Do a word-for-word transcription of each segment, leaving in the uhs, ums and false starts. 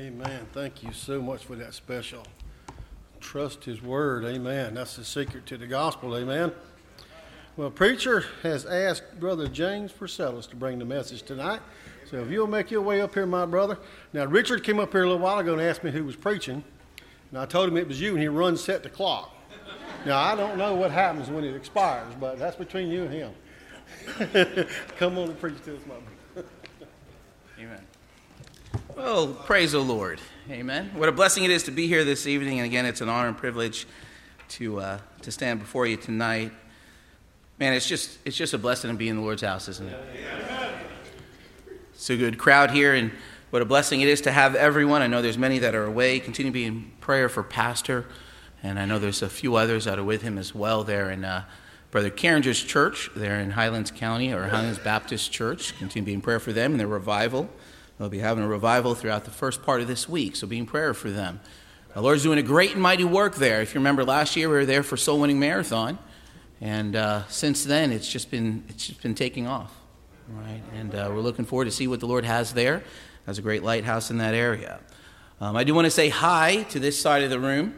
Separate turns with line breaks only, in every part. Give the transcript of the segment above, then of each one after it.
Amen. Thank you so much for that special. Trust his word. Amen. That's the secret to the gospel. Amen. Well, preacher has asked Brother James Purcellus to bring the message tonight. So if you'll make your way up here, my brother. Now, Richard came up here a little while ago and asked me who was preaching. And I told him it was you, and he runs set the clock. Now, I don't know what happens when it expires, but that's between you and him. Come on and preach to us, my brother.
Amen. Well, praise the Lord. Amen. What a blessing it is to be here this evening. And again, it's an honor and privilege to uh, to stand before you tonight. Man, it's just it's just a blessing to be in the Lord's house, isn't it? Amen. It's a good crowd here, and what a blessing it is to have everyone. I know there's many that are away. Continue to be in prayer for Pastor, and I know there's a few others that are with him as well there in uh, Brother Carringer's church there in Highlands County, or Highlands Baptist Church. Continue to be in prayer for them and their revival. They'll be having a revival throughout the first part of this week, so be in prayer for them. The Lord's doing a great and mighty work there. If you remember last year, we were there for Soul Winning Marathon, and uh, since then, it's just been it's just been taking off, right? And uh, we're looking forward to see what the Lord has there. There's a great lighthouse in that area. Um, I do want to say hi to this side of the room.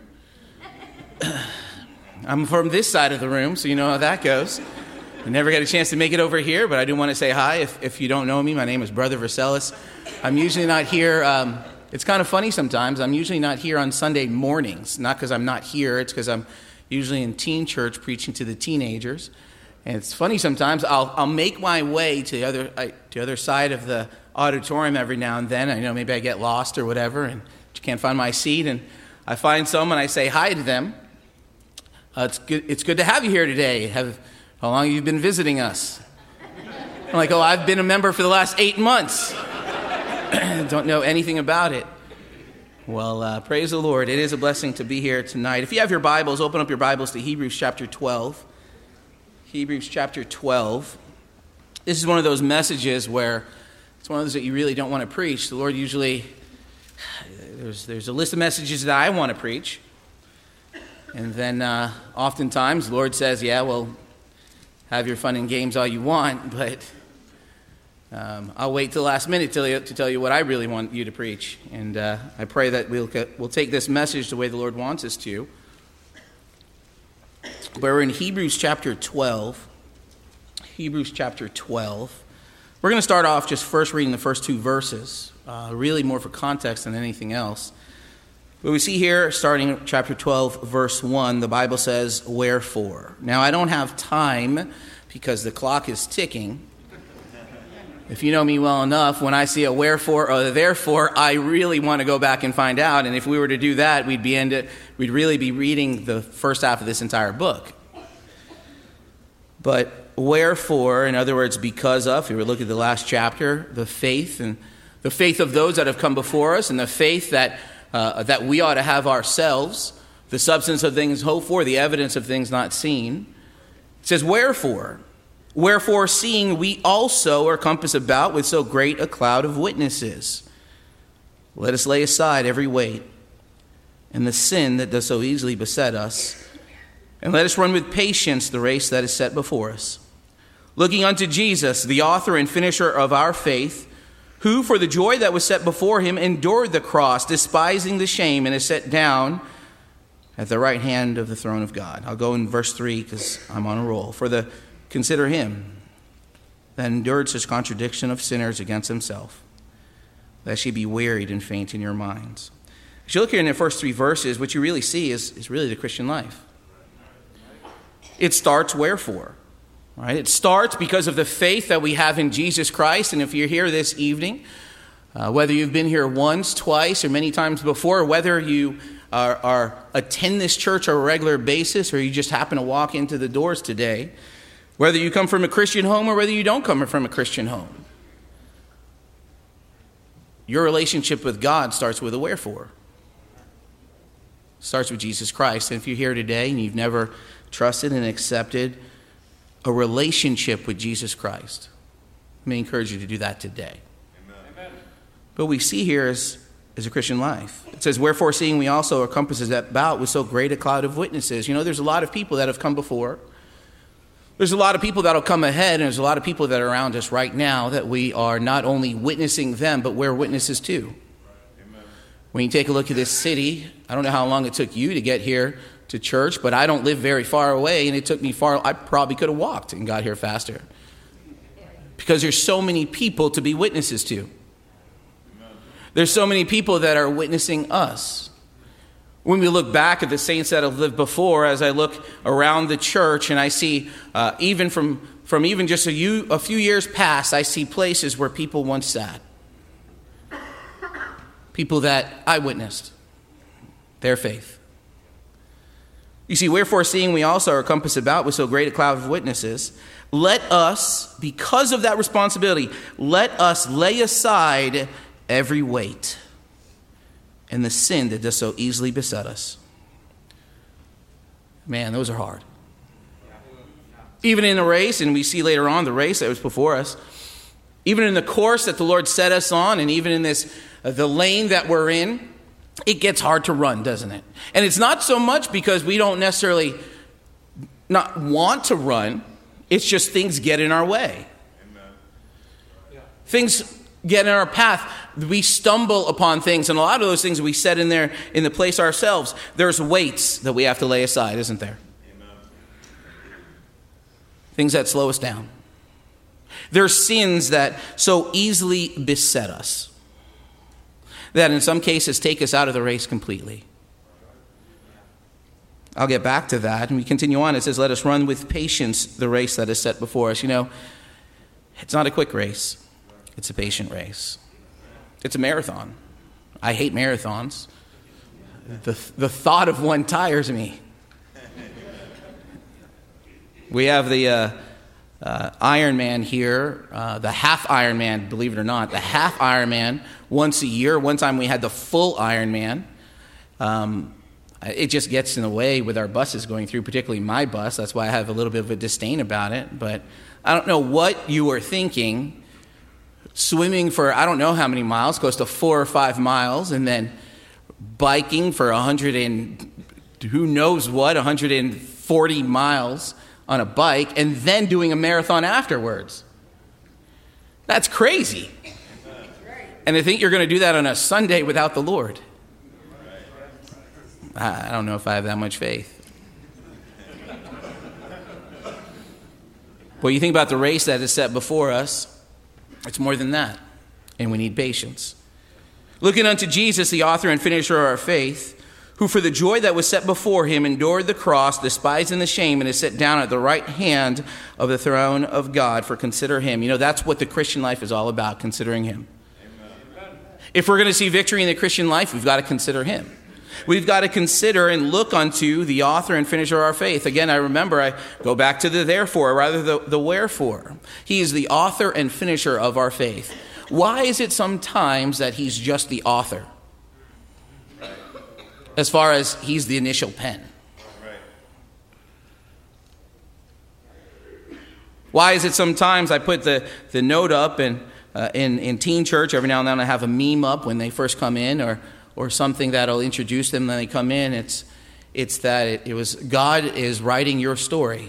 I'm from this side of the room, so you know how that goes. I never get a chance to make it over here, but I do want to say hi. If, if you don't know me, my name is Brother Vercellus. I'm usually not here. Um, it's kind of funny sometimes. I'm usually not here on Sunday mornings. Not because I'm not here. It's because I'm usually in teen church preaching to the teenagers. And it's funny sometimes. I'll I'll make my way to the other I, to the other side of the auditorium every now and then. I know maybe I get lost or whatever and can't find my seat. And I find someone. I say hi to them. Uh, it's good. It's good to have you here today. Have How long have you been visiting us? I'm like, oh, I've been a member for the last eight months. Don't know anything about it. Well, uh, praise the Lord. It is a blessing to be here tonight. If you have your Bibles, open up your Bibles to Hebrews chapter twelve. Hebrews chapter twelve. This is one of those messages where it's one of those that you really don't want to preach. The Lord usually, there's, there's a list of messages that I want to preach. And then uh, oftentimes the Lord says, yeah, well, have your fun and games all you want, but um, I'll wait till the last minute to, you, to tell you what I really want you to preach. And uh, I pray that we'll, we'll take this message the way the Lord wants us to. But we're in Hebrews chapter twelve. Hebrews chapter twelve. We're going to start off just first reading the first two verses, uh, really more for context than anything else. But we see here, starting chapter twelve, verse one, the Bible says, wherefore. Now, I don't have time because the clock is ticking. If you know me well enough, when I see a wherefore or a therefore, I really want to go back and find out. And if we were to do that, we'd be into, we'd really be reading the first half of this entire book. But wherefore, in other words, because of, if we look at the last chapter, the faith and the faith of those that have come before us, and the faith that Uh, that we ought to have ourselves, the substance of things hoped for, the evidence of things not seen. It says, wherefore? Wherefore, seeing we also are compassed about with so great a cloud of witnesses, let us lay aside every weight and the sin that does so easily beset us, and let us run with patience the race that is set before us, looking unto Jesus, the author and finisher of our faith, who for the joy that was set before him endured the cross, despising the shame, and is set down at the right hand of the throne of God. I'll go in verse three because I'm on a roll. For the consider him that endured such contradiction of sinners against himself, that ye be wearied and faint in your minds. As you look here in the first three verses, what you really see is, is really the Christian life. It starts wherefore. Right? It starts because of the faith that we have in Jesus Christ. And if you're here this evening, uh, whether you've been here once, twice, or many times before, whether you are, are attend this church on a regular basis, or you just happen to walk into the doors today, whether you come from a Christian home or whether you don't come from a Christian home, your relationship with God starts with a wherefore. It starts with Jesus Christ. And if you're here today and you've never trusted and accepted a relationship with Jesus Christ, let me encourage you to do that today. Amen. But we see here is, is a Christian life. It says, wherefore seeing we also are compassed about with so great a cloud of witnesses. You know, there's a lot of people that have come before. There's a lot of people that will come ahead, and there's a lot of people that are around us right now that we are not only witnessing them, but we're witnesses too. Amen. When you take a look at this city, I don't know how long it took you to get here to church, but I don't live very far away, and it took me far. I probably could have walked and got here faster. Because there's so many people to be witnesses to. There's so many people that are witnessing us. When we look back at the saints that have lived before, as I look around the church and I see, uh, even from, from even just a, few, a few years past, I see places where people once sat. People that I witnessed their faith. You see, wherefore seeing we also are compassed about with so great a cloud of witnesses, let us, because of that responsibility, let us lay aside every weight and the sin that does so easily beset us. Man, those are hard. Even in the race, and we see later on the race that was before us, even in the course that the Lord set us on, and even in this, uh, the lane that we're in, it gets hard to run, doesn't it? And it's not so much because we don't necessarily not want to run. It's just things get in our way. Amen. Yeah. Things get in our path. We stumble upon things, and a lot of those things we set in there in the place ourselves. There's weights that we have to lay aside, isn't there? Amen. Things that slow us down. There's sins that so easily beset us, that in some cases take us out of the race completely. I'll get back to that. And we continue on. It says, let us run with patience the race that is set before us. You know, it's not a quick race. It's a patient race. It's a marathon. I hate marathons. The, the thought of one tires me. We have the uh, uh, Ironman here, uh, the half Ironman, believe it or not, the half Ironman once a year. One time we had the full Ironman. Um, It just gets in the way with our buses going through, particularly my bus. That's why I have a little bit of a disdain about it. But I don't know what you were thinking, swimming for I don't know how many miles, close to four or five miles, and then biking for a hundred and who knows what, one hundred forty miles on a bike, and then doing a marathon afterwards. That's crazy. And to think you're going to do that on a Sunday without the Lord. I don't know if I have that much faith. Well, you think about the race that is set before us, it's more than that. And we need patience. Looking unto Jesus, the author and finisher of our faith, who for the joy that was set before him endured the cross, despising the shame, and is set down at the right hand of the throne of God. For consider him. You know, that's what the Christian life is all about, considering him. Amen. If we're going to see victory in the Christian life, we've got to consider him. We've got to consider and look unto the author and finisher of our faith. Again, I remember I go back to the therefore, rather the, the wherefore. He is the author and finisher of our faith. Why is it sometimes that he's just the author? As far as he's the initial pen. Why is it sometimes I put the, the note up and uh, in, in teen church, every now and then I have a meme up when they first come in, or or something that'll introduce them when they come in. It's it's that it, it was God is writing your story.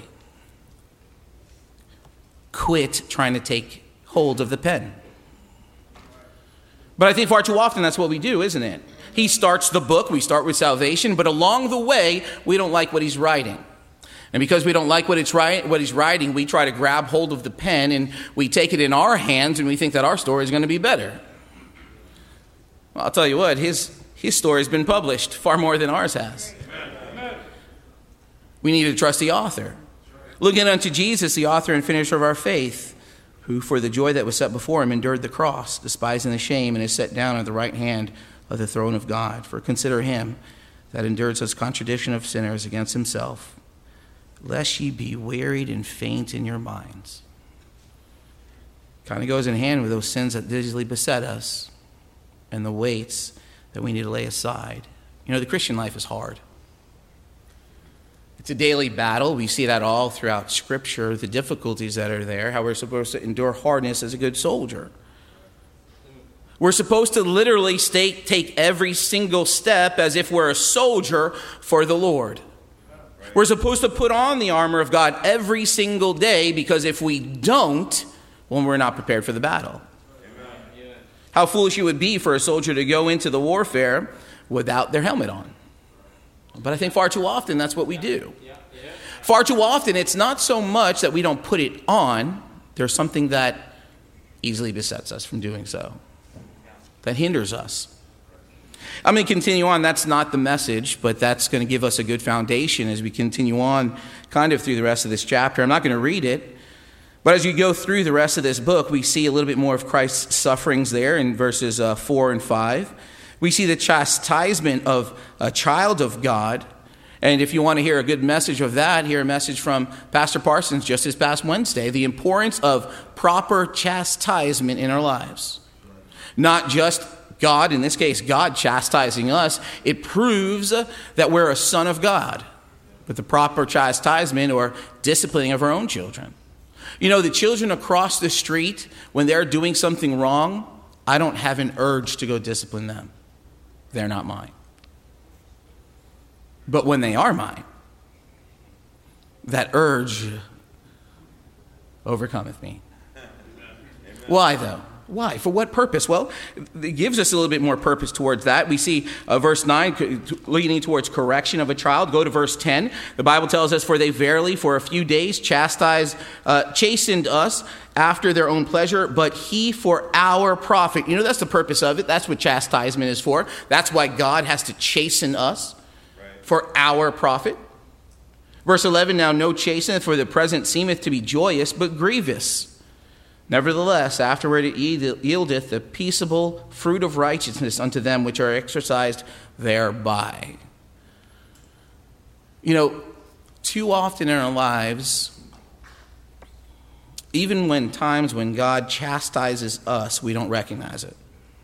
Quit trying to take hold of the pen. But I think far too often that's what we do, isn't it? He starts the book, we start with salvation, but along the way, we don't like what he's writing. And because we don't like what it's write, what he's writing, we try to grab hold of the pen and we take it in our hands and we think that our story is going to be better. Well, I'll tell you what, his his story has been published far more than ours has. Amen. We need to trust the author. Looking unto Jesus, the author and finisher of our faith, who for the joy that was set before him endured the cross, despising the shame, and is set down at the right hand of the throne of God. For consider him that endured such contradiction of sinners against himself, lest ye be wearied and faint in your minds. Kind of goes in hand with those sins that easily beset us and the weights that we need to lay aside. You know, the Christian life is hard. It's a daily battle. We see that all throughout Scripture, the difficulties that are there, how we're supposed to endure hardness as a good soldier. We're supposed to literally stay, take every single step as if we're a soldier for the Lord. We're supposed to put on the armor of God every single day, because if we don't, well, we're not prepared for the battle. How foolish it would be for a soldier to go into the warfare without their helmet on. But I think far too often that's what we do. Far too often it's not so much that we don't put it on. There's something that easily besets us from doing so, that hinders us. I'm going to continue on. That's not the message, but that's going to give us a good foundation as we continue on kind of through the rest of this chapter. I'm not going to read it, but as you go through the rest of this book, we see a little bit more of Christ's sufferings there in verses uh, four and five. We see the chastisement of a child of God. And if you want to hear a good message of that, hear a message from Pastor Parsons just this past Wednesday, the importance of proper chastisement in our lives. Not just God, in this case, God chastising us. It proves that we're a son of God with the proper chastisement or disciplining of our own children. You know, the children across the street, when they're doing something wrong, I don't have an urge to go discipline them. They're not mine. But when they are mine, that urge overcometh me. Why, though? Why? For what purpose? Well, it gives us a little bit more purpose towards that. We see uh, verse nine leading towards correction of a child. Go to verse ten. The Bible tells us, for they verily for a few days chastised, uh, chastened us after their own pleasure, but he for our profit. You know, that's the purpose of it. That's what chastisement is for. That's why God has to chasten us, right, for our profit. Verse eleven, now no chasteneth, for the present seemeth to be joyous, but grievous. Nevertheless, afterward it yieldeth the peaceable fruit of righteousness unto them which are exercised thereby. You know, too often in our lives, even when times when God chastises us, we don't recognize it.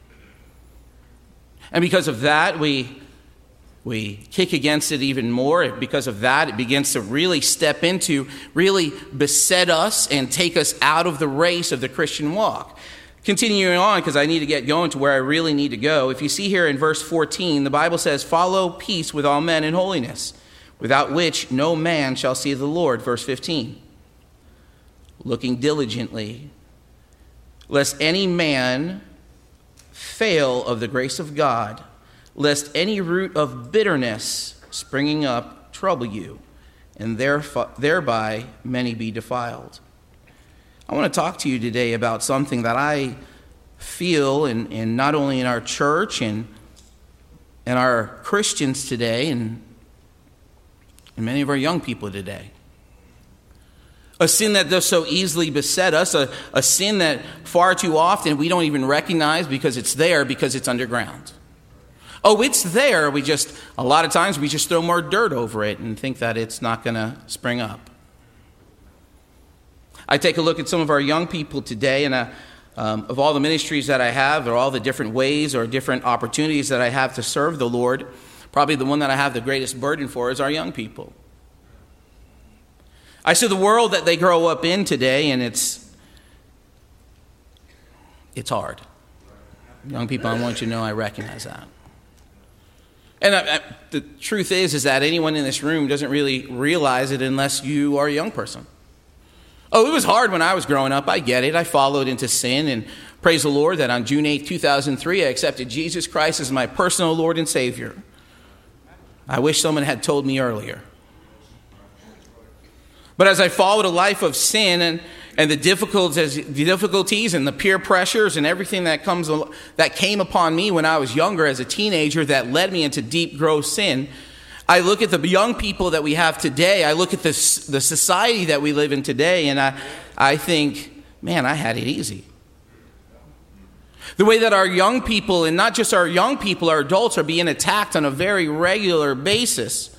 And because of that, we We kick against it even more. Because of that, it begins to really step into, really beset us and take us out of the race of the Christian walk. Continuing on, because I need to get going to where I really need to go. If you see here in verse fourteen, the Bible says, follow peace with all men and holiness, without which no man shall see the Lord. Verse fifteen, looking diligently, lest any man fail of the grace of God, lest any root of bitterness springing up trouble you, and thereby many be defiled. I want to talk to you today about something that I feel, in, in not only in our church and, and our Christians today, and, and many of our young people today. A sin that does so easily beset us, a, a sin that far too often we don't even recognize because it's there, because it's underground. Oh, it's there. We just, a lot of times we just throw more dirt over it and think that it's not going to spring up. I take a look at some of our young people today, and uh, um, of all the ministries that I have, or all the different ways or different opportunities that I have to serve the Lord, probably the one that I have the greatest burden for is our young people. I see the world that they grow up in today, and it's it's hard. Young people, I want you to know I recognize that. And I, I, the truth is, is that anyone in this room doesn't really realize it unless you are a young person. Oh, it was hard when I was growing up. I get it. I followed into sin, and praise the Lord that on June eighth, two thousand three, I accepted Jesus Christ as my personal Lord and Savior. I wish someone had told me earlier. But as I followed a life of sin and, and the difficulties, the difficulties and the peer pressures and everything that comes that came upon me when I was younger as a teenager that led me into deep, gross sin, I look at the young people that we have today. I look at the, the society that we live in today, and I, I think, man, I had it easy. The way that our young people, and not just our young people, our adults, are being attacked on a very regular basis,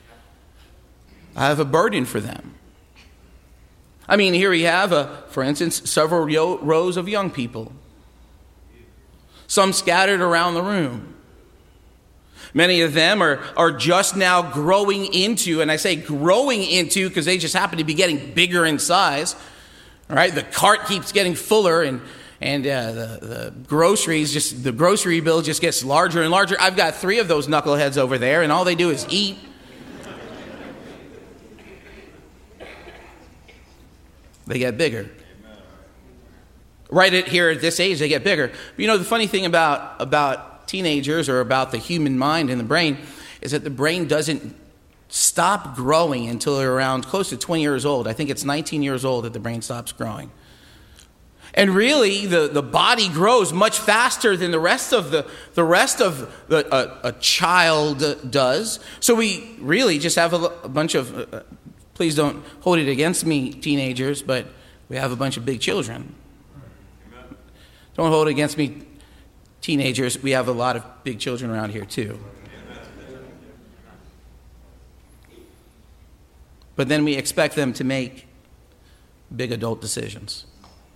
I have a burden for them. I mean, here we have, a, for instance, several yo- rows of young people. Some scattered around the room. Many of them are, are just now growing into, and I say growing into because they just happen to be getting bigger in size. All right, the cart keeps getting fuller, and and uh, the, the groceries, just the grocery bill just gets larger and larger. I've got three of those knuckleheads over there, and all they do is eat. They get bigger. Right at here at this age, they get bigger. But you know, the funny thing about, about teenagers or about the human mind and the brain is that the brain doesn't stop growing until they're around close to twenty years old. I think it's nineteen years old that the brain stops growing. And really, the, the body grows much faster than the rest of the, the rest of the, a, a child does. So we really just have a, a bunch of, uh, please don't hold it against me, teenagers, but we have a bunch of big children. Amen. Don't hold it against me, teenagers. We have a lot of big children around here too. But then we expect them to make big adult decisions.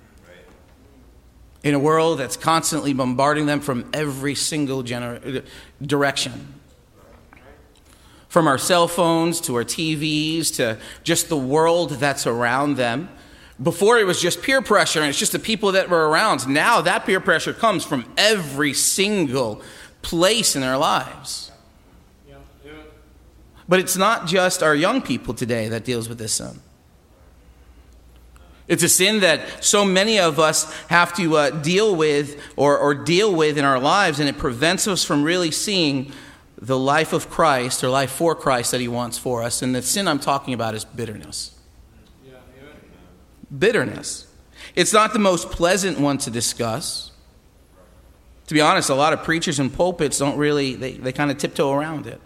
In a world that's constantly bombarding them from every single gener- direction. From our cell phones to our T Vs to just the world that's around them. Before it was just peer pressure and it's just the people that were around. Now that peer pressure comes from every single place in their lives. But it's not just our young people today that deals with this sin. It's a sin that so many of us have to uh, deal with or, or deal with in our lives, and it prevents us from really seeing the life of Christ or life for Christ that he wants for us. And the sin I'm talking about is bitterness. Yeah, yeah. Bitterness. It's not the most pleasant one to discuss. To be honest, a lot of preachers and pulpits don't really, they, they kind of tiptoe around it.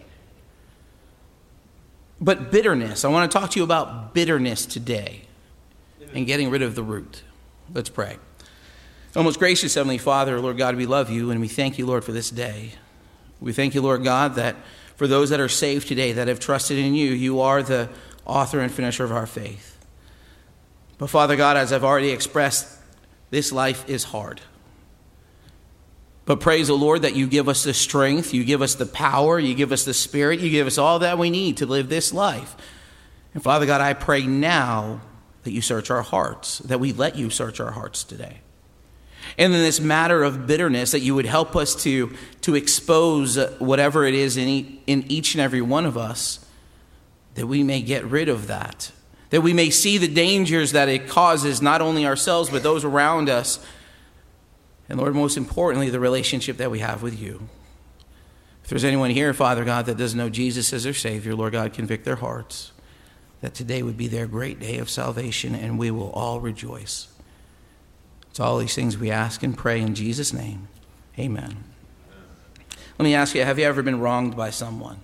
But bitterness, I want to talk to you about bitterness today. And getting rid of the root. Let's pray. Our most gracious Heavenly Father, Lord God, we love you and we thank you, Lord, for this day. We thank you, Lord God, that for those that are saved today, that have trusted in you, you are the author and finisher of our faith. But Father God, as I've already expressed, this life is hard. But praise the Lord that you give us the strength, you give us the power, you give us the spirit, you give us all that we need to live this life. And Father God, I pray now that you search our hearts, that we let you search our hearts today. And in this matter of bitterness, that you would help us to, to expose whatever it is in, e- in each and every one of us, that we may get rid of that. That we may see the dangers that it causes, not only ourselves, but those around us. And Lord, most importantly, the relationship that we have with you. If there's anyone here, Father God, that doesn't know Jesus as their Savior, Lord God, convict their hearts. That today would be their great day of salvation, and we will all rejoice. It's all these things we ask and pray in Jesus' name. Amen. Let me ask you, have you ever been wronged by someone?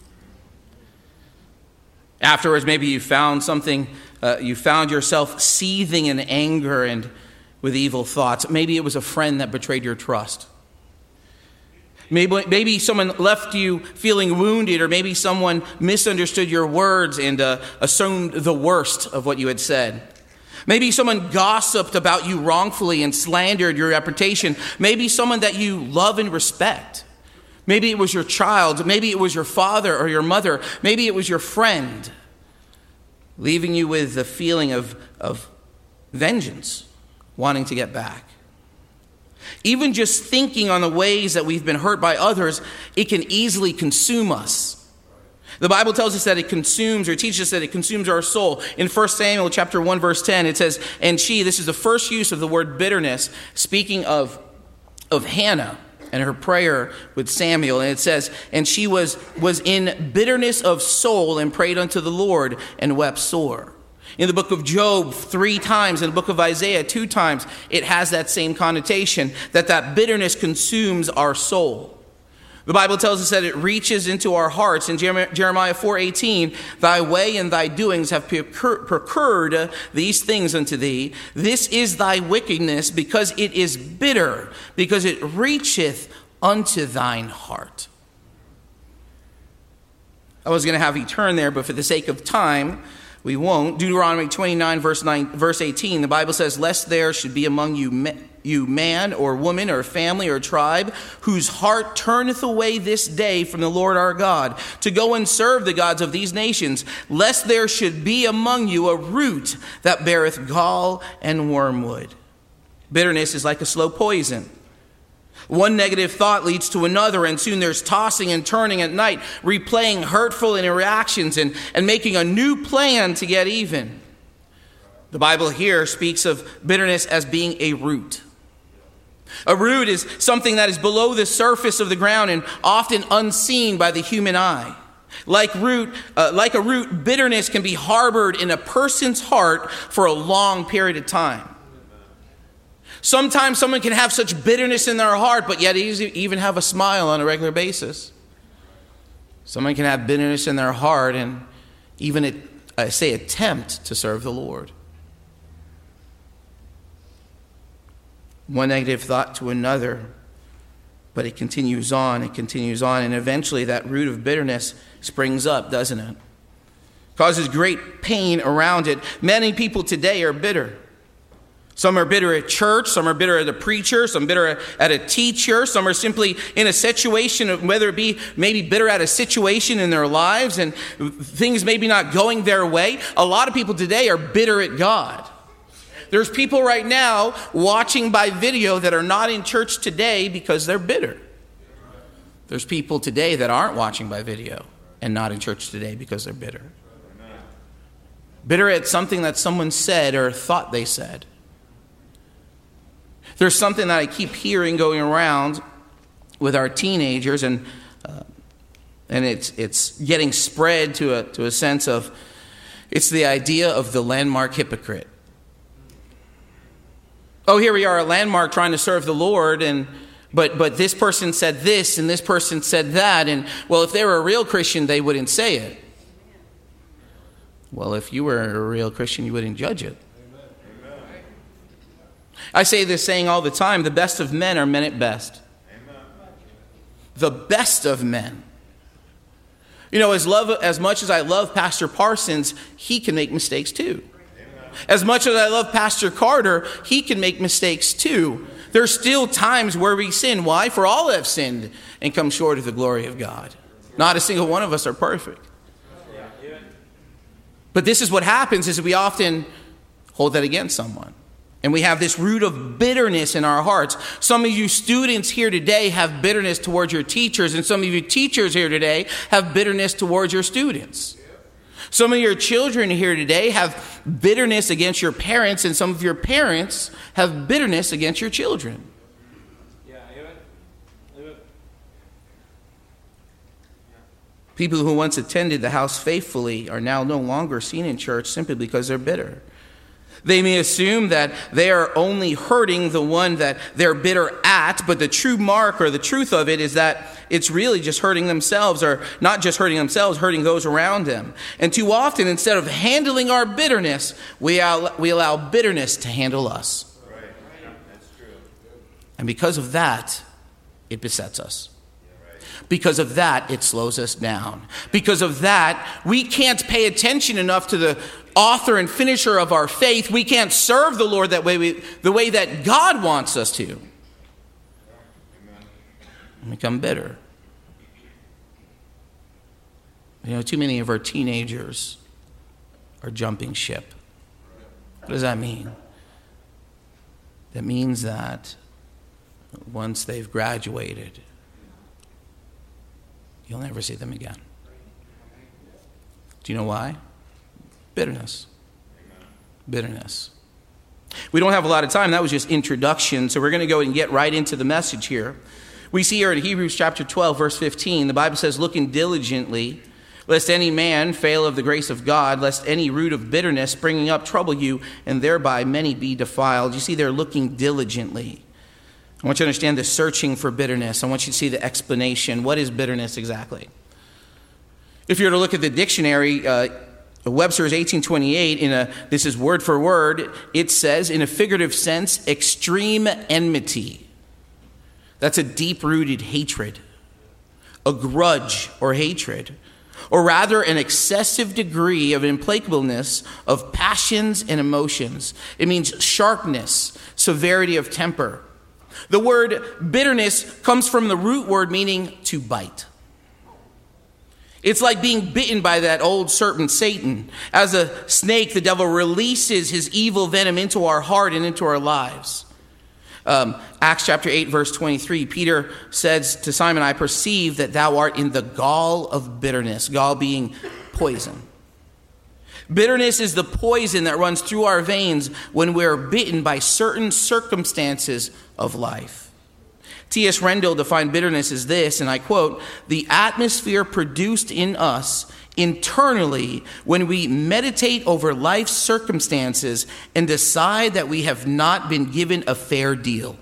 Afterwards, maybe you found something, uh, you found yourself seething in anger and with evil thoughts. Maybe it was a friend that betrayed your trust. Maybe, maybe someone left you feeling wounded, or maybe someone misunderstood your words and uh, assumed the worst of what you had said. Maybe someone gossiped about you wrongfully and slandered your reputation. Maybe someone that you love and respect. Maybe it was your child. Maybe it was your father or your mother. Maybe it was your friend, leaving you with the feeling of, of vengeance, wanting to get back. Even just thinking on the ways that we've been hurt by others, it can easily consume us. The Bible tells us that it consumes, or teaches us that it consumes our soul. In First Samuel chapter one, verse ten, it says, and she, this is the first use of the word bitterness, speaking of, of Hannah and her prayer with Samuel. And it says, and she was, was in bitterness of soul and prayed unto the Lord and wept sore. In the book of Job, three times. In the book of Isaiah, two times. It has that same connotation, that that bitterness consumes our soul. The Bible tells us that it reaches into our hearts. In Jeremiah four eighteen, thy way and thy doings have procured these things unto thee. This is thy wickedness, because it is bitter, because it reacheth unto thine heart. I was going to have you turn there, but for the sake of time, we won't. Deuteronomy twenty-nine, verse nine, verse eighteen, the Bible says, lest there should be among you, you man or woman or family or tribe, whose heart turneth away this day from the Lord our God, to go and serve the gods of these nations, lest there should be among you a root that beareth gall and wormwood. Bitterness is like a slow poison. One negative thought leads to another, and soon there's tossing and turning at night, replaying hurtful interactions and, and making a new plan to get even. The Bible here speaks of bitterness as being a root. A root is something that is below the surface of the ground and often unseen by the human eye. Like root, uh, like a root, bitterness can be harbored in a person's heart for a long period of time. Sometimes someone can have such bitterness in their heart, but yet even have a smile on a regular basis. Someone can have bitterness in their heart and even, I say, attempt to serve the Lord. One negative thought to another, but it continues on, it continues on, and eventually that root of bitterness springs up, doesn't it? Causes great pain around it. Many people today are bitter. Some are bitter at church, some are bitter at a preacher, some bitter at a teacher, some are simply in a situation, of whether it be maybe bitter at a situation in their lives and things maybe not going their way. A lot of people today are bitter at God. There's people right now watching by video that are not in church today because they're bitter. There's people today that aren't watching by video and not in church today because they're bitter. Bitter at something that someone said or thought they said. There's something that I keep hearing going around with our teenagers, and uh, and it's it's getting spread to a to a sense of, it's the idea of the landmark hypocrite. Oh, here we are, a landmark trying to serve the Lord, and but but this person said this and this person said that, and well, if they were a real Christian, they wouldn't say it. Well, if you were a real Christian, you wouldn't judge it. I say this saying all the time: the best of men are men at best. Amen. The best of men. You know, as love as much as I love Pastor Parsons, he can make mistakes too. Amen. As much as I love Pastor Carter, he can make mistakes too. There's still times where we sin. Why? For all have sinned and come short of the glory of God. Not a single one of us are perfect. But this is what happens: is we often hold that against someone. And we have this root of bitterness in our hearts. Some of you students here today have bitterness towards your teachers, and some of you teachers here today have bitterness towards your students. Some of your children here today have bitterness against your parents, and some of your parents have bitterness against your children. People who once attended the house faithfully are now no longer seen in church simply because they're bitter. They may assume that they are only hurting the one that they're bitter at, but the true mark or the truth of it is that it's really just hurting themselves, or not just hurting themselves, hurting those around them. And too often, instead of handling our bitterness, we allow, we allow bitterness to handle us. Right. That's true. And because of that, it besets us. Because of that, it slows us down. Because of that, we can't pay attention enough to the author and finisher of our faith. We can't serve the Lord that way, we, the way that God wants us to. And become bitter. You know, too many of our teenagers are jumping ship. What does that mean? That means that once they've graduated, you'll never see them again. Do you know why? Bitterness. Bitterness. We don't have a lot of time. That was just introduction. So we're going to go and get right into the message here. We see here in Hebrews chapter twelve, verse fifteen, the Bible says, looking diligently, lest any man fail of the grace of God, lest any root of bitterness springing up trouble you, and thereby many be defiled. You see, they're looking diligently. I want you to understand the searching for bitterness. I want you to see the explanation. What is bitterness exactly? If you were to look at the dictionary, uh, Webster's eighteen twenty-eight, in a, this is word for word, it says, in a figurative sense, extreme enmity. That's a deep-rooted hatred, a grudge or hatred, or rather an excessive degree of implacableness of passions and emotions. It means sharpness, severity of temper. The word bitterness comes from the root word meaning to bite. It's like being bitten by that old serpent Satan. As a snake, the devil releases his evil venom into our heart and into our lives. Um, Acts chapter eight, verse twenty-three, Peter says to Simon, I perceive that thou art in the gall of bitterness, gall being poison. Bitterness is the poison that runs through our veins when we're bitten by certain circumstances of life. T S Rendell defined bitterness as this, and I quote, "The atmosphere produced in us internally when we meditate over life's circumstances and decide that we have not been given a fair deal."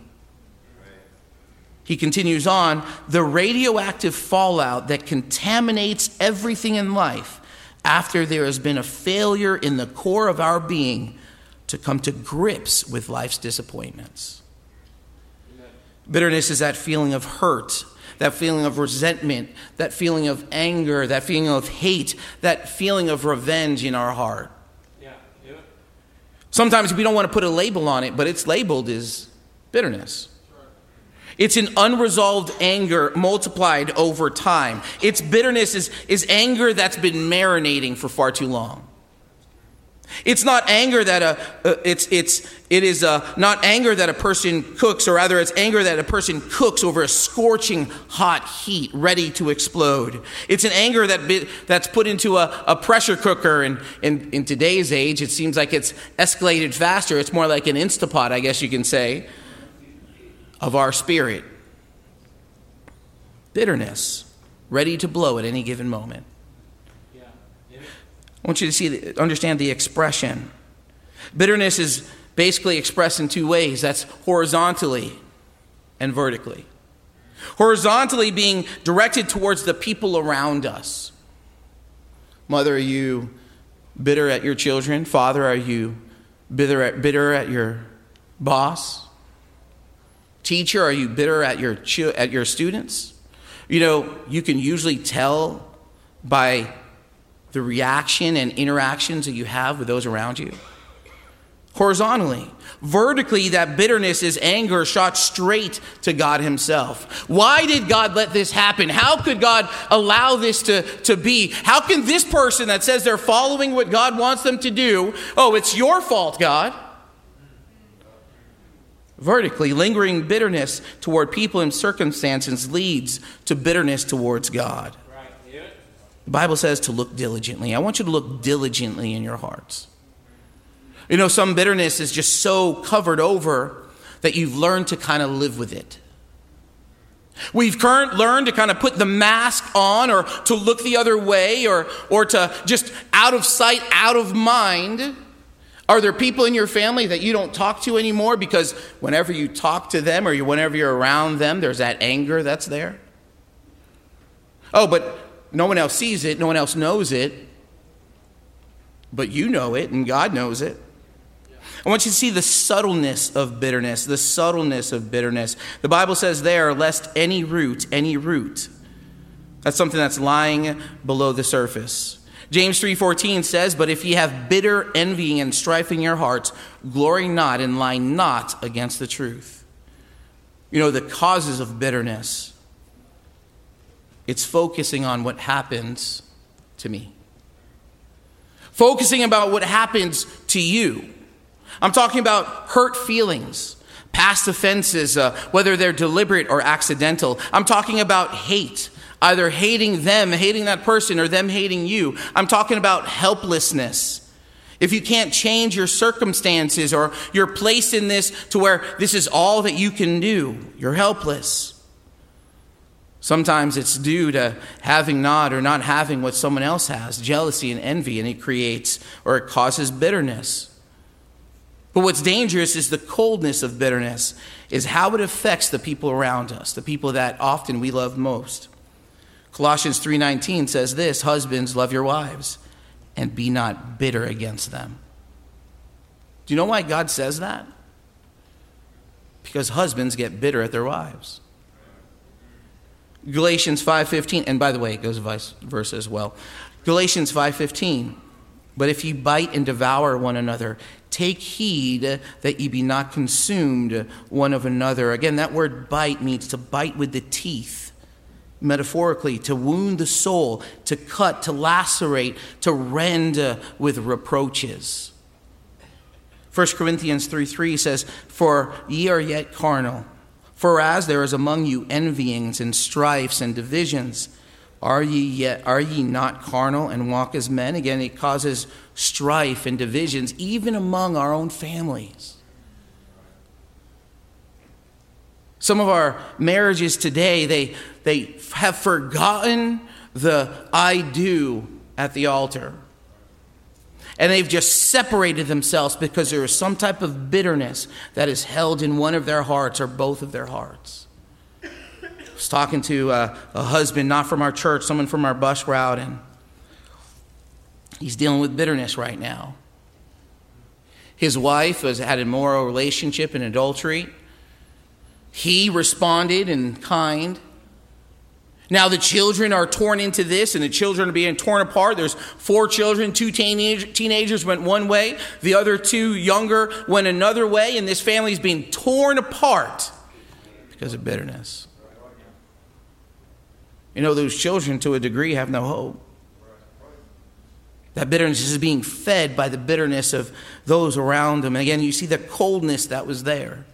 He continues on, "The radioactive fallout that contaminates everything in life after there has been a failure in the core of our being to come to grips with life's disappointments." Amen. Bitterness is that feeling of hurt, that feeling of resentment, that feeling of anger, that feeling of hate, that feeling of revenge in our heart. Yeah. Yeah. Sometimes we don't want to put a label on it, but it's labeled as bitterness. It's an unresolved anger multiplied over time. Its bitterness is, is anger that's been marinating for far too long. It's not anger that a uh, it's it's it is a, not anger that a person cooks, or rather, it's anger that a person cooks over a scorching hot heat, ready to explode. It's an anger that be, that's put into a, a pressure cooker, and in, in today's age, it seems like it's escalated faster. It's more like an Instapot, I guess you can say, of our spirit. Bitterness, ready to blow at any given moment. Yeah. Yeah. I want you to see, the, understand the expression. Bitterness is basically expressed in two ways. That's horizontally and vertically. Horizontally being directed towards the people around us. Mother, are you bitter at your children? Father, are you bitter at, bitter at your boss? Teacher, are you bitter at your at your students? You know, you can usually tell by the reaction and interactions that you have with those around you. Horizontally. Vertically, that bitterness is anger shot straight to God himself. Why did God let this happen? How could God allow this to, to be? How can this person that says they're following what God wants them to do, oh, it's your fault, God? Vertically, lingering bitterness toward people and circumstances leads to bitterness towards God. Right. Yeah. The Bible says to look diligently. I want you to look diligently in your hearts. You know, some bitterness is just so covered over that you've learned to kind of live with it. We've current learned to kind of put the mask on, or to look the other way, or, or to just out of sight, out of mind. Are there people in your family that you don't talk to anymore because whenever you talk to them, or whenever you're around them, there's that anger that's there? Oh, but no one else sees it. No one else knows it. But you know it, and God knows it. I want you to see the subtleness of bitterness, the subtleness of bitterness. The Bible says there, lest any root, any root. That's something that's lying below the surface. James three fourteen says, "But if ye have bitter envying and strife in your hearts, glory not and lie not against the truth." You know, the causes of bitterness, it's focusing on what happens to me. Focusing about what happens to you. I'm talking about hurt feelings, past offenses, uh, whether they're deliberate or accidental. I'm talking about hate. Either hating them, hating that person, or them hating you. I'm talking about helplessness. If you can't change your circumstances, or you're placed in this to where this is all that you can do, you're helpless. Sometimes it's due to having not or not having what someone else has, jealousy and envy, and it creates or it causes bitterness. But what's dangerous is the coldness of bitterness, is how it affects the people around us, the people that often we love most. Colossians three nineteen says this, "Husbands, love your wives, and be not bitter against them." Do you know why God says that? Because husbands get bitter at their wives. Galatians five fifteen, and by the way, it goes vice versa as well. Galatians five fifteen, "But if ye bite and devour one another, take heed that ye be not consumed one of another." Again, that word bite means to bite with the teeth. Metaphorically, to wound the soul, to cut, to lacerate, to rend uh, with reproaches. First Corinthians three three says, "For ye are yet carnal. For as there is among you envyings and strifes and divisions, Are ye yet are ye not carnal and walk as men? Again, it causes strife and divisions even among our own families. Some of our marriages today, they they have forgotten the I do at the altar. And they've just separated themselves because there is some type of bitterness that is held in one of their hearts or both of their hearts. I was talking to a, a husband, not from our church, someone from our bus route, and he's dealing with bitterness right now. His wife has had an immoral relationship and adultery. He responded in kind. Now the children are torn into this, and the children are being torn apart. There's four children, two teenage, teenagers went one way, the other two younger went another way, and this family is being torn apart because of bitterness. You know, those children to a degree have no hope. That bitterness is being fed by the bitterness of those around them. And again, you see the coldness that was there.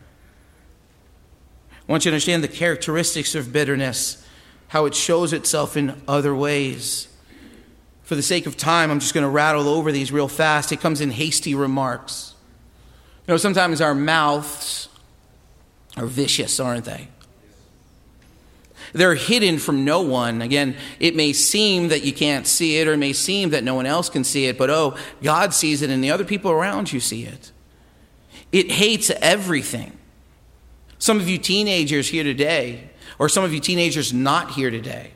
I want you to understand the characteristics of bitterness, how it shows itself in other ways. For the sake of time, I'm just going to rattle over these real fast. It comes in hasty remarks. You know, sometimes our mouths are vicious, aren't they? They're hidden from no one. Again, it may seem that you can't see it, or it may seem that no one else can see it, but oh, God sees it and the other people around you see it. It hates everything. Some of you teenagers here today, or some of you teenagers not here today,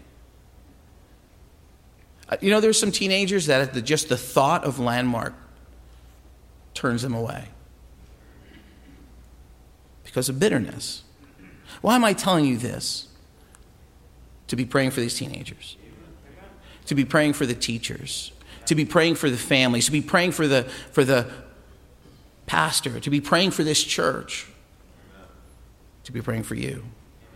you know, there's some teenagers that the, just the thought of Landmark turns them away because of bitterness. Why am I telling you this? To be praying for these teenagers, to be praying for the teachers, to be praying for the families, to be praying for the for the pastor, to be praying for this church, to be praying for you.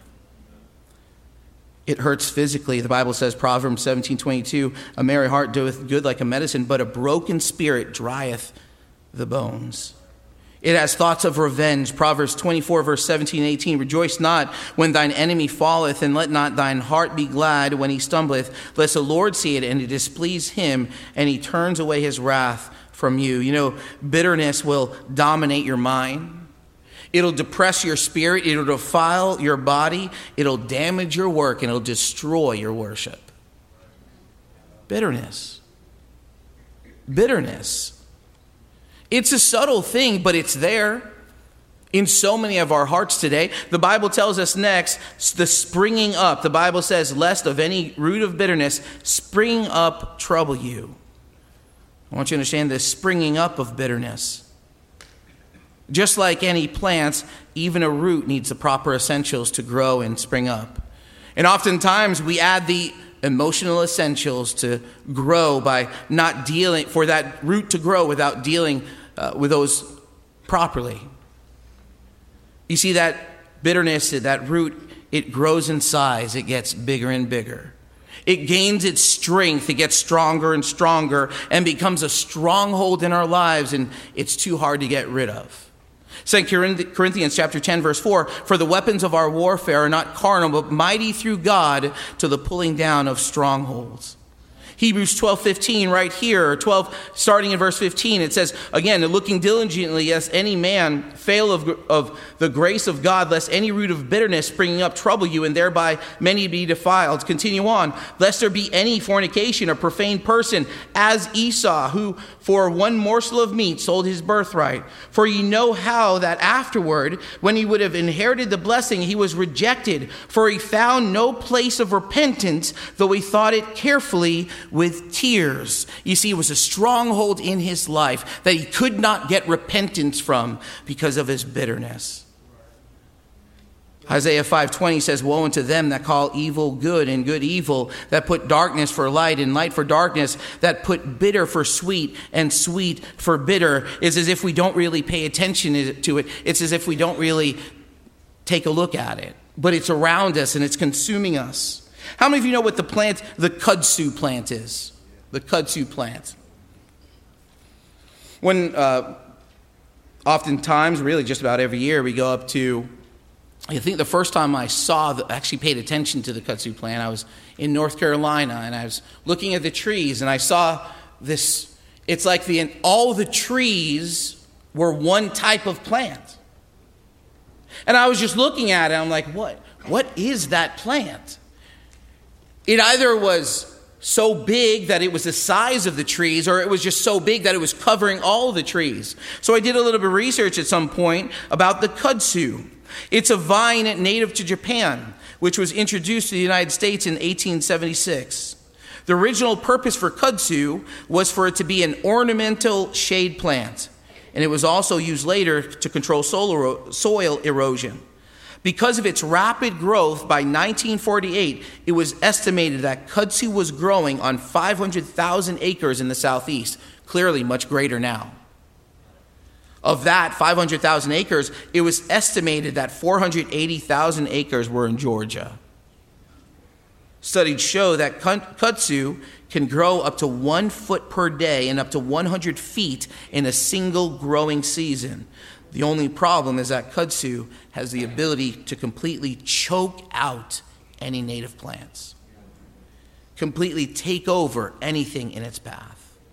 It hurts physically. The Bible says, Proverbs seventeen twenty-two, a merry heart doeth good like a medicine, but a broken spirit drieth the bones. It has thoughts of revenge. Proverbs twenty-four, verse seventeen and eighteen, rejoice not when thine enemy falleth, and let not thine heart be glad when he stumbleth, lest the Lord see it and it displease him, and he turns away his wrath from you. You know, bitterness will dominate your mind. It'll depress your spirit. It'll defile your body. It'll damage your work, and it'll destroy your worship. Bitterness. Bitterness. It's a subtle thing, but it's there in so many of our hearts today. The Bible tells us next, the springing up. The Bible says, lest of any root of bitterness spring up trouble you. I want you to understand this springing up of bitterness. Just like any plants, even a root needs the proper essentials to grow and spring up. And oftentimes we add the emotional essentials to grow by not dealing, for that root to grow without dealing uh, with those properly. You see, that bitterness, that root, it grows in size. It gets bigger and bigger. It gains its strength. It gets stronger and stronger and becomes a stronghold in our lives, and it's too hard to get rid of. Second Corinthians chapter ten, verse four, for the weapons of our warfare are not carnal, but mighty through God to the pulling down of strongholds. Hebrews twelve fifteen right here, or twelve starting in verse fifteen, it says, again, looking diligently, lest any man fail of, of the grace of God, lest any root of bitterness springing up trouble you, and thereby many be defiled. Continue on, lest there be any fornication or profane person, as Esau, who for one morsel of meat sold his birthright. For ye know how that afterward, when he would have inherited the blessing, he was rejected, for he found no place of repentance, though he thought it carefully with tears. You see, it was a stronghold in his life that he could not get repentance from because of his bitterness. Isaiah five twenty says, woe unto them that call evil good and good evil, that put darkness for light and light for darkness, that put bitter for sweet and sweet for bitter. It's as if we don't really pay attention to it. It's as if we don't really take a look at it. But it's around us and it's consuming us. How many of you know what the plant, the kudzu plant is? The kudzu plant. When, uh, oftentimes, really just about every year, we go up to I think the first time I saw, the, actually paid attention to the kudzu plant, I was in North Carolina, and I was looking at the trees, and I saw this, it's like the all the trees were one type of plant. And I was just looking at it, I'm like, what? What is that plant? It either was so big that it was the size of the trees, or it was just so big that it was covering all the trees. So I did a little bit of research at some point about the kudzu. It's a vine native to Japan, which was introduced to the United States in eighteen seventy-six. The original purpose for kudzu was for it to be an ornamental shade plant, and it was also used later to control soil erosion. Because of its rapid growth, by nineteen forty-eight, it was estimated that kudzu was growing on five hundred thousand acres in the southeast, clearly much greater now. Of that five hundred thousand acres, it was estimated that four hundred eighty thousand acres were in Georgia. Studies show that kudzu can grow up to one foot per day and up to one hundred feet in a single growing season. The only problem is that kudzu has the ability to completely choke out any native plants, completely take over anything in its path.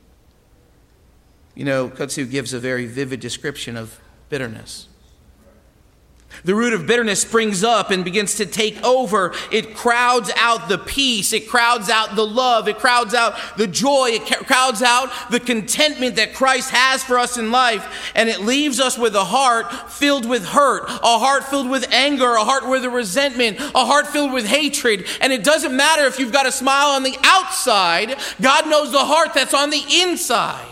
You know, kudzu gives a very vivid description of bitterness. The root of bitterness springs up and begins to take over. It crowds out the peace. It crowds out the love. It crowds out the joy. It crowds out the contentment that Christ has for us in life. And it leaves us with a heart filled with hurt, a heart filled with anger, a heart with resentment, a heart filled with hatred. And it doesn't matter if you've got a smile on the outside. God knows the heart that's on the inside.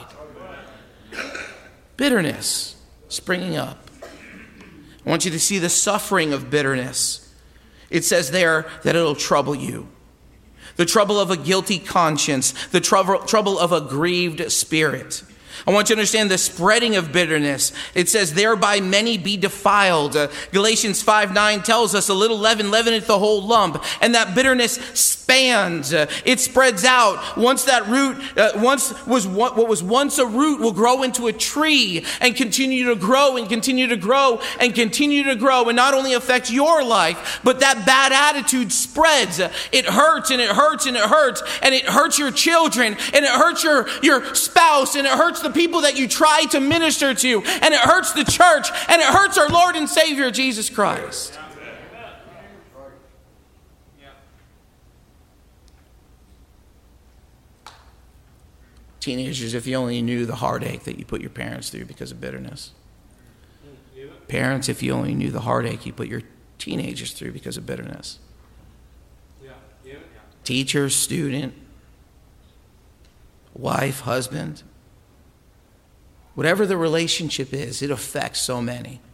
Bitterness springing up. I want you to see the suffering of bitterness. It says there that it'll trouble you. The trouble of a guilty conscience. The trouble, trouble of a grieved spirit. I want you to understand the spreading of bitterness. It says, thereby many be defiled. Uh, Galatians five nine tells us, a little leaven leaveneth the whole lump. And that bitterness spans. Uh, it spreads out. Once that root, uh, once was what, what was once a root will grow into a tree and continue to grow and continue to grow and continue to grow, and not only affect your life, but that bad attitude spreads. Uh, it hurts and it hurts and it hurts and it hurts your children and it hurts your, your spouse and it hurts the people that you try to minister to, and it hurts the church, and it hurts our Lord and Savior Jesus Christ. Teenagers, if you only knew the heartache that you put your parents through because of bitterness. Parents, if you only knew the heartache you put your teenagers through because of bitterness. Teacher, student, wife, husband. Whatever the relationship is, it affects so many.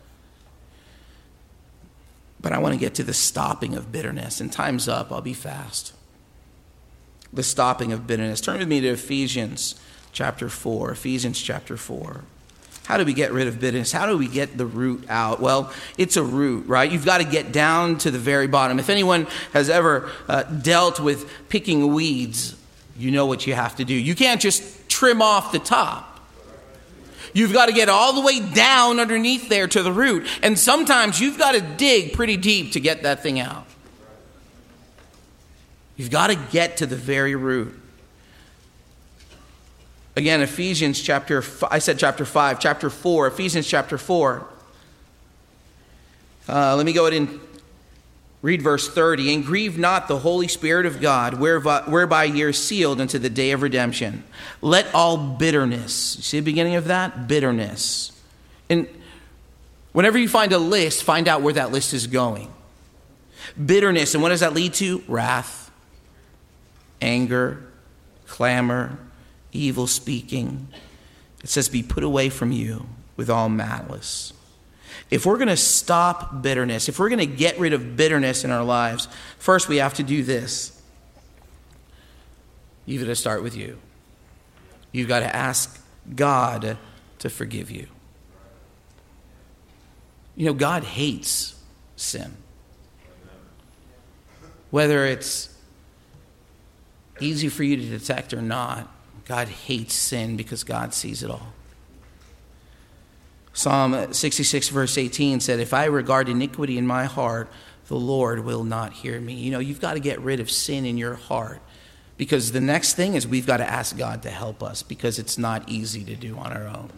But I want to get to the stopping of bitterness. And time's up. I'll be fast. The stopping of bitterness. Turn with me to Ephesians chapter four. Ephesians chapter four. How do we get rid of bitterness? How do we get the root out? Well, it's a root, right? You've got to get down to the very bottom. If anyone has ever uh, dealt with picking weeds, you know what you have to do. You can't just trim off the top. You've got to get all the way down underneath there to the root. And sometimes you've got to dig pretty deep to get that thing out. You've got to get to the very root. Again, Ephesians chapter, I said chapter five, chapter four, Ephesians chapter four. Uh, let me go ahead and read verse thirty. And grieve not the Holy Spirit of God, whereby, whereby ye are sealed unto the day of redemption. Let all bitterness, you see the beginning of that? Bitterness. And whenever you find a list, find out where that list is going. Bitterness, and what does that lead to? Wrath, anger, clamor, evil speaking. It says, be put away from you with all malice. If we're going to stop bitterness, if we're going to get rid of bitterness in our lives, first we have to do this. You've got to start with you. You've got to ask God to forgive you. You know, God hates sin. Whether it's easy for you to detect or not, God hates sin because God sees it all. Psalm sixty-six verse eighteen said, if I regard iniquity in my heart, the Lord will not hear me. You know, you've got to get rid of sin in your heart, because the next thing is we've got to ask God to help us, because it's not easy to do on our own.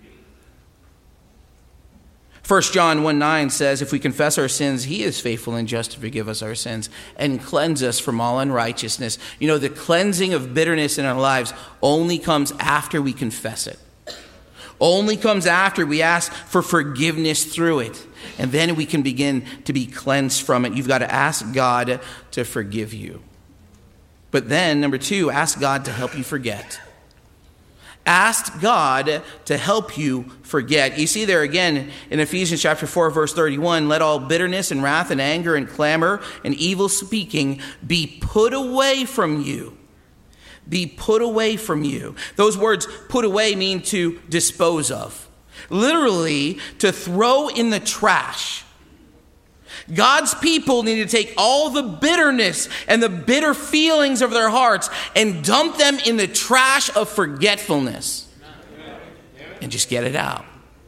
First John one nine says, if we confess our sins, he is faithful and just to forgive us our sins and cleanse us from all unrighteousness. You know, the cleansing of bitterness in our lives only comes after we confess it. Only comes after we ask for forgiveness through it. And then we can begin to be cleansed from it. You've got to ask God to forgive you. But then, number two, ask God to help you forget. Ask God to help you forget. You see there again in Ephesians chapter four, verse thirty-one, let all bitterness and wrath and anger and clamor and evil speaking be put away from you. Be put away from you. Those words put away mean to dispose of. Literally, to throw in the trash. God's people need to take all the bitterness and the bitter feelings of their hearts and dump them in the trash of forgetfulness. And just get it out.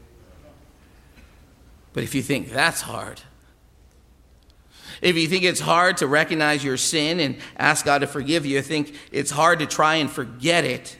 But if you think that's hard, if you think it's hard to recognize your sin and ask God to forgive you, think it's hard to try and forget it,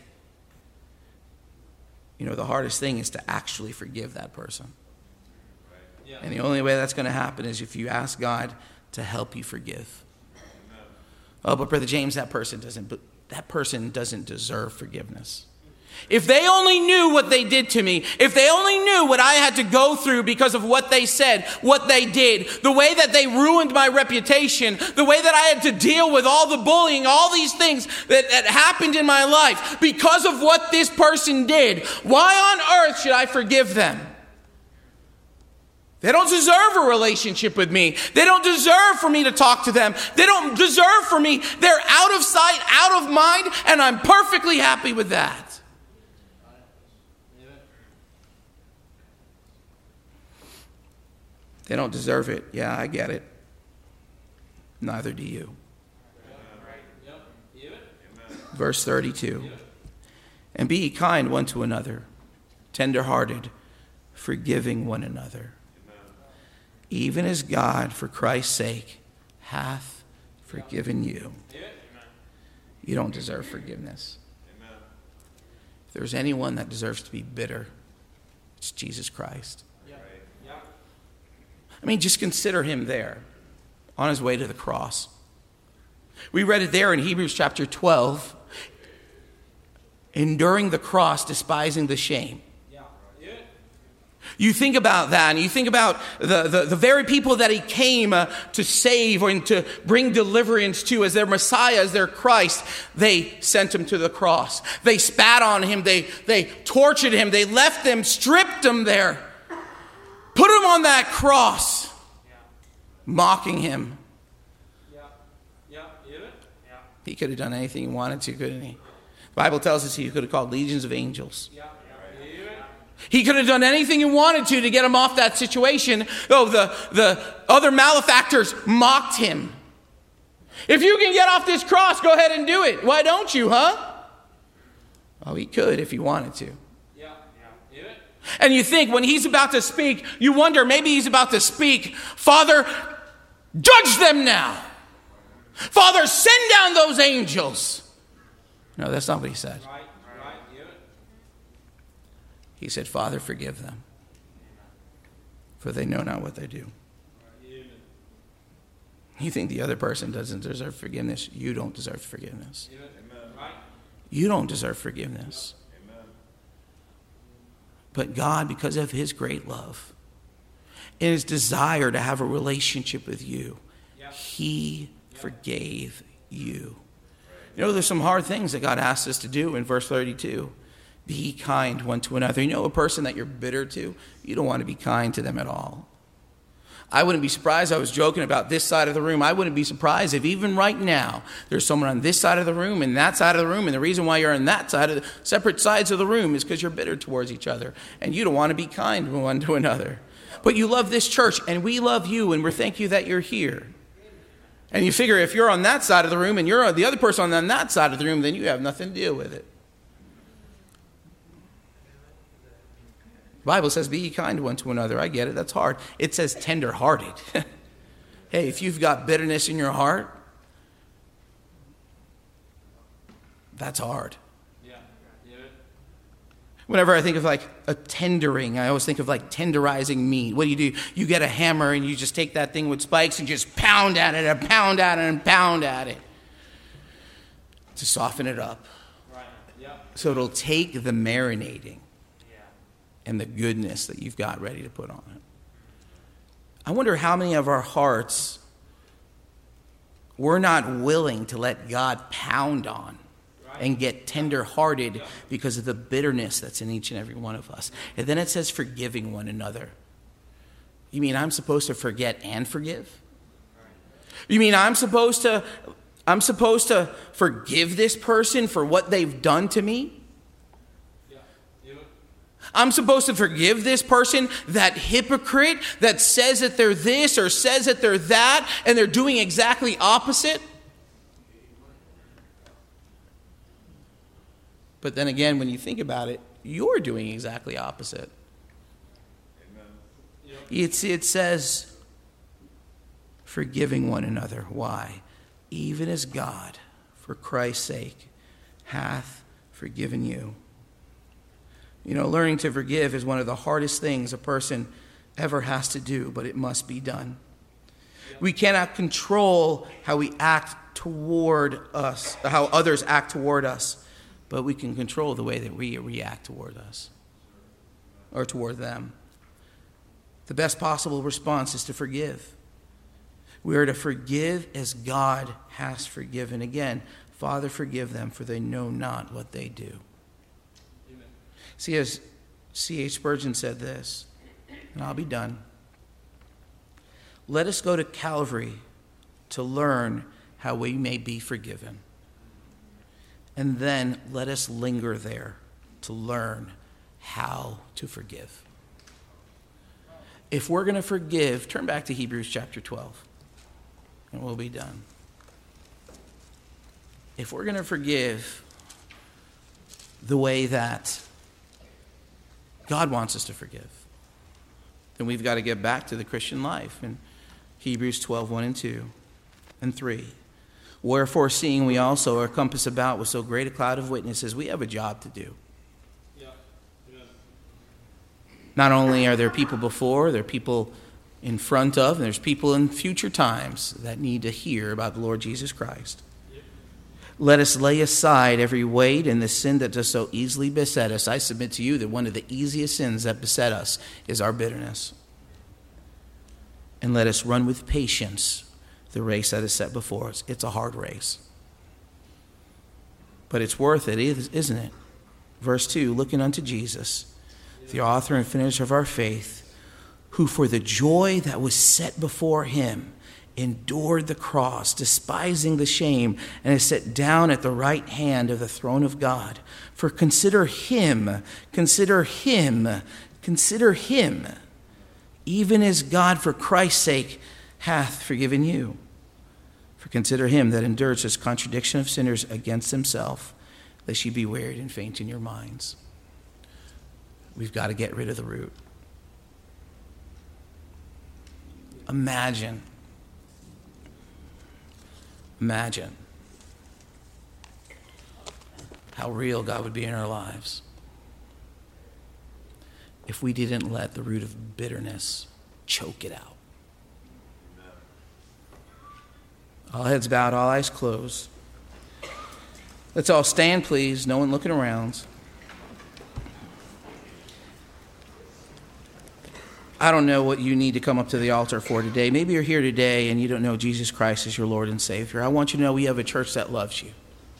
you know, the hardest thing is to actually forgive that person. And the only way that's going to happen is if you ask God to help you forgive. Oh, but Brother James, that person doesn't, that person doesn't deserve forgiveness. If they only knew what they did to me, if they only knew what I had to go through because of what they said, what they did, the way that they ruined my reputation, the way that I had to deal with all the bullying, all these things that, that happened in my life because of what this person did, why on earth should I forgive them? They don't deserve a relationship with me. They don't deserve for me to talk to them. They don't deserve for me. They're out of sight, out of mind, and I'm perfectly happy with that. They don't deserve it. Yeah, I get it. Neither do you. Verse thirty-two. And be ye kind one to another, tender-hearted, forgiving one another, even as God, for Christ's sake, hath forgiven you. You don't deserve forgiveness. If there's anyone that deserves to be bitter, it's Jesus Christ. I mean, just consider him there on his way to the cross. We read it there in Hebrews chapter twelve. Enduring the cross, despising the shame. You think about that, and you think about the, the, the very people that he came uh, to save and to bring deliverance to as their Messiah, as their Christ. They sent him to the cross. They spat on him. They, they tortured him. They left him, stripped him there. Put him on that cross, mocking him. He could have done anything he wanted to, couldn't he? The Bible tells us he could have called legions of angels. He could have done anything he wanted to to get him off that situation. Oh, the, the other malefactors mocked him. If you can get off this cross, go ahead and do it. Why don't you, huh? Oh, he could if he wanted to. And you think when he's about to speak, you wonder, maybe he's about to speak, Father, judge them now. Father, send down those angels. No, that's not what he said. He said, Father, forgive them, for they know not what they do. You think the other person doesn't deserve forgiveness? You don't deserve forgiveness. You don't deserve forgiveness. But God, because of his great love and his desire to have a relationship with you, he forgave you. You know, there's some hard things that God asks us to do in verse thirty-two. Be kind one to another. You know, a person that you're bitter to, you don't want to be kind to them at all. I wouldn't be surprised. I was joking about this side of the room. I wouldn't be surprised if even right now there's someone on this side of the room and that side of the room, and the reason why you're on that side of the separate sides of the room is because you're bitter towards each other and you don't want to be kind one to another. But you love this church and we love you, and we thank you that you're here. And you figure if you're on that side of the room and you're the other person on that side of the room, then you have nothing to deal with it. The Bible says, be ye kind one to another. I get it. That's hard. It says tender-hearted. Hey, if you've got bitterness in your heart, that's hard.
Yeah. Yeah.
Whenever I think of like a tendering, I always think of like tenderizing meat. What do you do? You get a hammer and you just take that thing with spikes and just pound at it and pound at it and pound at it to soften it up.
Right. Yeah.
So it'll take the marinating
Yeah.
and the goodness that you've got ready to put on it. I wonder how many of our hearts we're not willing to let God pound on and get tender-hearted because of the bitterness that's in each and every one of us. And then it says forgiving one another. You mean I'm supposed to forget and forgive? You mean I'm supposed to I'm supposed to forgive this person for what they've done to me? I'm supposed to forgive this person, that hypocrite that says that they're this or says that they're that, and they're doing exactly opposite? But then again, when you think about it, you're doing exactly opposite. Amen. It's, it says, forgiving one another. Why? Even as God, for Christ's sake, hath forgiven you. You know, learning to forgive is one of the hardest things a person ever has to do, but it must be done. We cannot control how we act toward us, how others act toward us, but we can control the way that we react toward us or toward them. The best possible response is to forgive. We are to forgive as God has forgiven. Again, Father, forgive them, for they know not what they do. See, as C H Spurgeon said this, and I'll be done. Let us go to Calvary to learn how we may be forgiven. And then let us linger there to learn how to forgive. If we're going to forgive, turn back to Hebrews chapter twelve, and we'll be done. If we're going to forgive the way that God wants us to forgive, then we've got to get back to the Christian life in Hebrews twelve, one and two and three. Wherefore, seeing we also are compassed about with so great a cloud of witnesses, we have a job to do.
Yeah. Yeah.
Not only are there people before, there are people in front of, and there's people in future times that need to hear about the Lord Jesus Christ. Let us lay aside every weight and the sin that does so easily beset us. I submit to you that one of the easiest sins that beset us is our bitterness. And let us run with patience the race that is set before us. It's a hard race. But it's worth it, isn't it? Verse two, looking unto Jesus, the author and finisher of our faith, who for the joy that was set before him endured the cross, despising the shame, and is set down at the right hand of the throne of God. For consider him, consider him, consider him, even as God for Christ's sake hath forgiven you. For consider him that endured such contradiction of sinners against himself, lest ye be wearied and faint in your minds. We've got to get rid of the root. Imagine Imagine how real God would be in our lives if we didn't let the root of bitterness choke it out. All heads bowed, all eyes closed. Let's all stand, please. No one looking around. I don't know what you need to come up to the altar for today. Maybe you're here today and you don't know Jesus Christ as your Lord and Savior. I want you to know we have a church that loves you.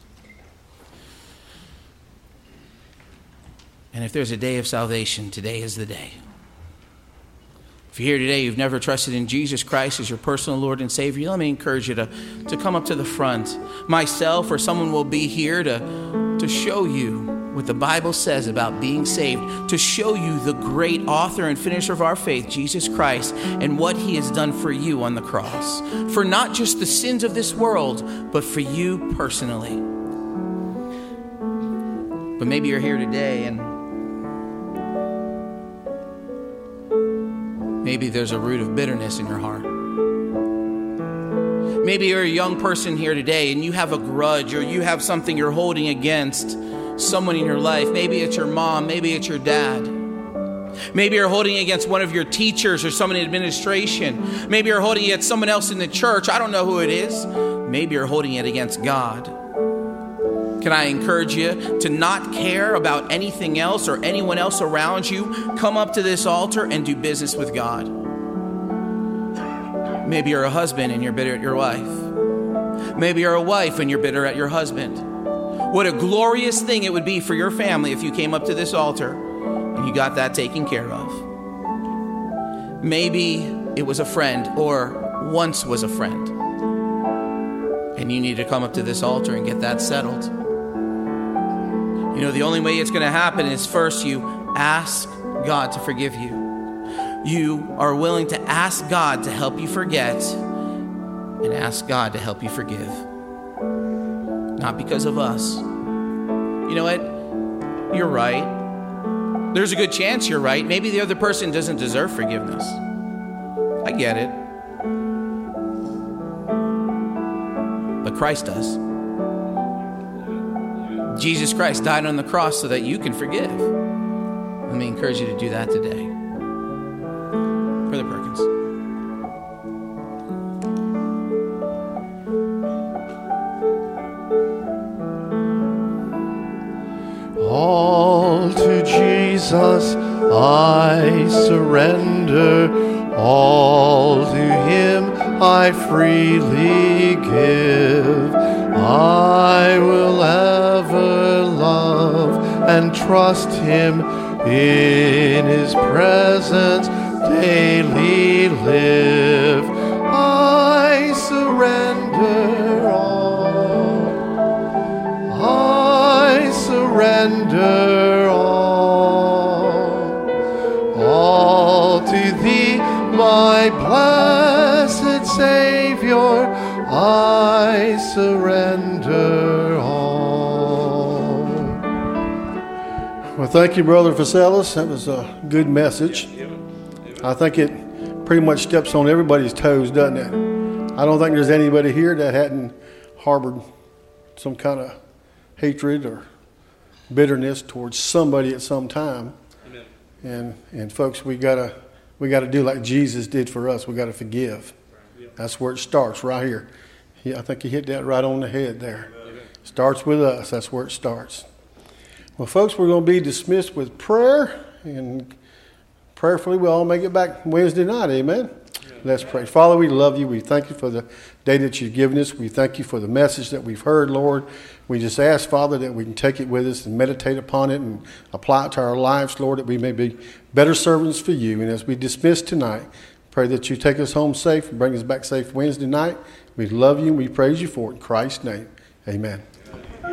And if there's a day of salvation, today is the day. If you're here today, you've never trusted in Jesus Christ as your personal Lord and Savior, let me encourage you to, to come up to the front. Myself or someone will be here to, to show you what the Bible says about being saved, to show you the great author and finisher of our faith, Jesus Christ, and what he has done for you on the cross. For not just the sins of this world, but for you personally. But maybe you're here today and Maybe there's a root of bitterness in your heart. Maybe you're a young person here today and you have a grudge, or you have something you're holding against someone in your life. Maybe it's your mom, maybe it's your dad. Maybe you're holding it against one of your teachers or someone in administration. Maybe you're holding it against someone else in the church. I don't know who it is. Maybe you're holding it against God. Can I encourage you to not care about anything else or anyone else around you? Come up to this altar and do business with God. Maybe you're a husband and you're bitter at your wife. Maybe you're a wife and you're bitter at your husband. What a glorious thing it would be for your family if you came up to this altar and you got that taken care of. Maybe it was a friend, or once was a friend, and you need to come up to this altar and get that settled. You know, the only way it's going to happen is first you ask God to forgive you. You are willing to ask God to help you forget and ask God to help you forgive. Not because of us. You know what? You're right. There's a good chance you're right. Maybe the other person doesn't deserve forgiveness. I get it. But Christ does. Jesus Christ died on the cross so that you can forgive. Let me encourage you to do that today. Brother Perkins.
All to Jesus I surrender, all to Him I freely give. I will ever love and trust Him, in His presence daily live. I surrender all, I surrender all, all to Thee, my blessed Savior, I surrender all.
Well, thank you, Brother Vaselis. That was a good message. I think it pretty much steps on everybody's toes, doesn't it? I don't think there's anybody here that hadn't harbored some kind of hatred or bitterness towards somebody at some time.
Amen.
And and folks, we gotta we gotta do like Jesus did for us. We gotta forgive. That's where it starts, right here. He, I think he hit that right on the head there.
Amen.
Starts with us. That's where it starts. Well, folks, we're going to be dismissed with prayer, and prayerfully we'll all make it back Wednesday night. Amen. Let's pray. Father, we love you. We thank you for the day that you've given us. We thank you for the message that we've heard, Lord. We just ask, Father, that we can take it with us and meditate upon it and apply it to our lives, Lord, that we may be better servants for you. And as we dismiss tonight, pray that you take us home safe and bring us back safe Wednesday night. We love you and we praise you for it. In Christ's name, amen.